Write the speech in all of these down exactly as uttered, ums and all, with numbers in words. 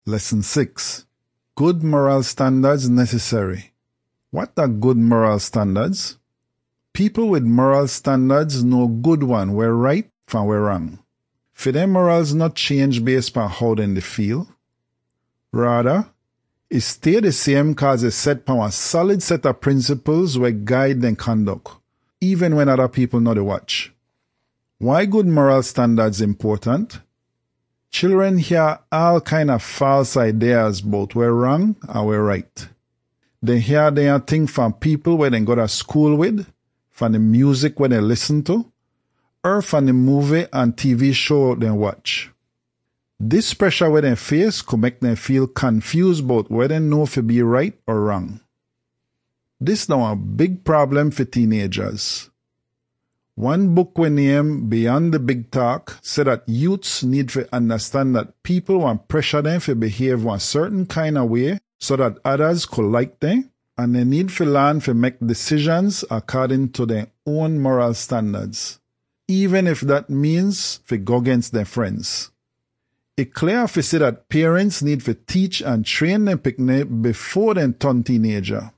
Lesson six. Good moral standards necessary. What are good moral standards? People with moral standards know good one where right from where wrong. For them morals not change based on how them they feel. Rather, it stay the same cause it's set upon a solid set of principles where guide them conduct, even when other people know the watch. Why good moral standards important? Children hear all kind of false ideas about where wrong and where right. They hear their thing from people where they go to school with, from the music where they listen to, or from the movie and T V show they watch. This pressure where they face could make them feel confused about whether they know if it be right or wrong. This now a big problem for teenagers. One book we name Beyond the Big Talk said that youths need to understand that people want pressure them to behave one certain kind of way so that others could like them, and they need to learn to make decisions according to their own moral standards, even if that means to go against their friends. It's clear to say that parents need to teach and train their picnic before they turn teenager.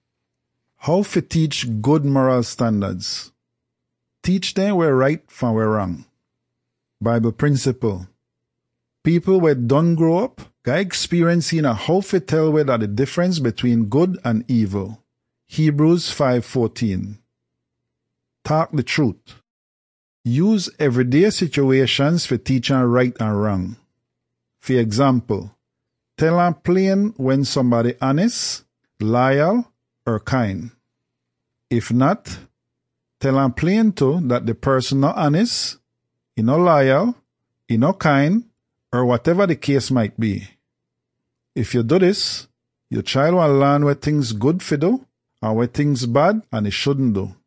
How to teach good moral standards? Teach them where right from where wrong. Bible principle. People where don't grow up got experience in a how to tell whether the difference between good and evil. Hebrews five fourteen. Talk the truth. Use everyday situations for teaching right and wrong. For example, tell them plain when somebody honest, loyal, or kind. If not, tell them plain too that the person not honest, he not loyal, he not kind, or whatever the case might be. If you do this, your child will learn where things good for do and where things bad and it shouldn't do.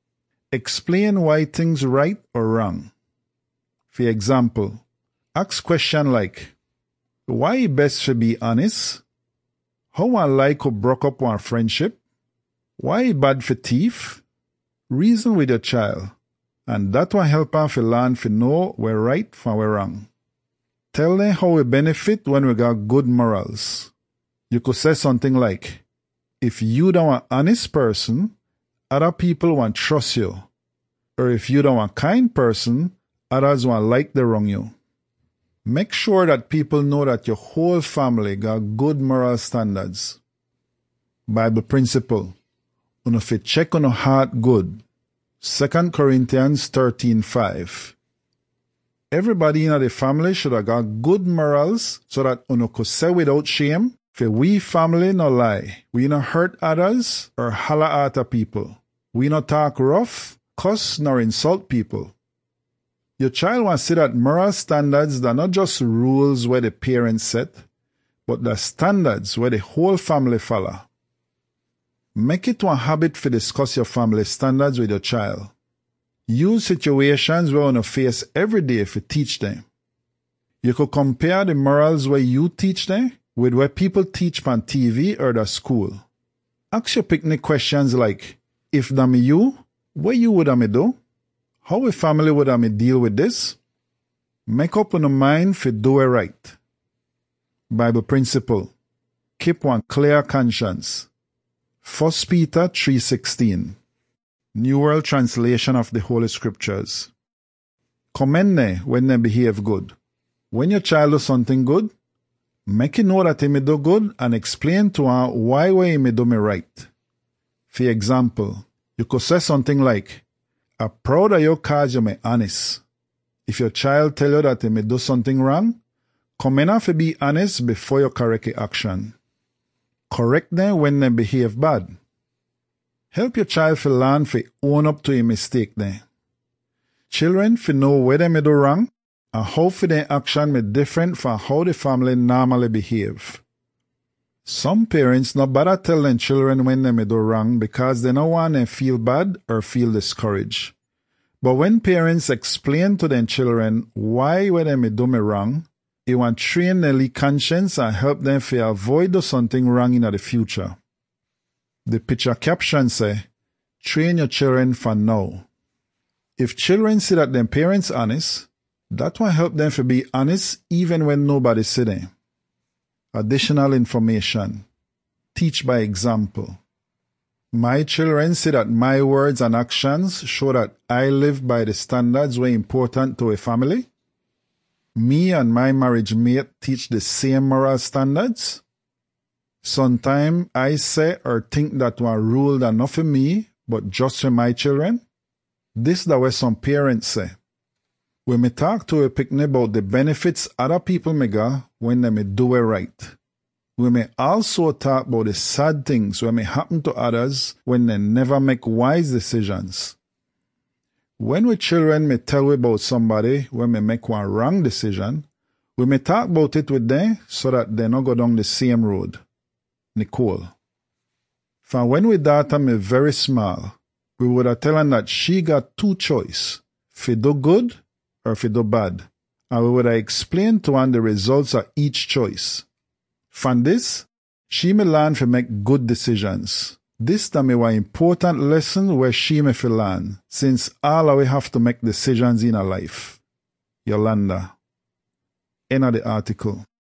Explain why things right or wrong. For example, ask question like, why it best to be honest? How one like who broke up one friendship? Why it bad for thief? Reason with your child, and that will help them to learn to know where right from where wrong. Tell them how we benefit when we got good morals. You could say something like, if you don't want an honest person, other people won't trust you. Or if you don't want a kind person, others won't like the wrong you. Make sure that people know that your whole family got good moral standards. Bible principle. Uno fi check on your heart good. Second Corinthians thirteen five. Everybody in the family should have got good morals so that uno could say without shame, for we family no lie. We no hurt others or holler at a people. We no talk rough, cuss nor insult people. Your child wants to see that moral standards are not just rules where the parents set, but the standards where the whole family follow. Make it one habit to discuss your family standards with your child. Use situations where you face every day to teach them. You could compare the morals where you teach them with where people teach on T V or the school. Ask your picnic questions like, if that me you, what you would me do? How a family would me deal with this? Make up in your mind for do it right. Bible principle. Keep one clear conscience. First Peter three sixteen. New World Translation of the Holy Scriptures. Commend them when they behave good. When your child does something good, make it know that he may do good and explain to her why he may do me right. For example, you could say something like, I'm proud of you cause you may honest. If your child tell you that he may do something wrong, commend her to be honest before you correct the action. Correct them when they behave bad. Help your child to learn to own up to a mistake then. Children to know where they may do wrong and how for their action may different from how the family normally behave. Some parents not bother tell their children when they may do wrong because they don't want them to feel bad or feel discouraged. But when parents explain to their children why when they may do me wrong, it will train their conscience and help them to avoid do something wrong in the future. The picture caption say, train your children for now. If children see that their parents honest, that will help them to be honest even when nobody see them. Additional information. Teach by example. My children say that my words and actions show that I live by the standards were important to a family. Me and my marriage mate teach the same moral standards. Sometimes I say or think that one rule that not for me, but just for my children. This is the way some parents say. When me talk to a picnic about the benefits other people may get when they may do it right. We may also talk about the sad things that may happen to others when they never make wise decisions. When we children may tell we about somebody when we make one wrong decision, we may talk about it with them so that they not go down the same road. Nicole. From when we daughter me very small, we would have tell her that she got two choice, if you do good or if you do bad, and we would have explained to her the results of each choice. From this, she may learn to make good decisions. This to me was an important lesson where she may feel learn, since all of we have to make decisions in our life. Yolanda. End of the article.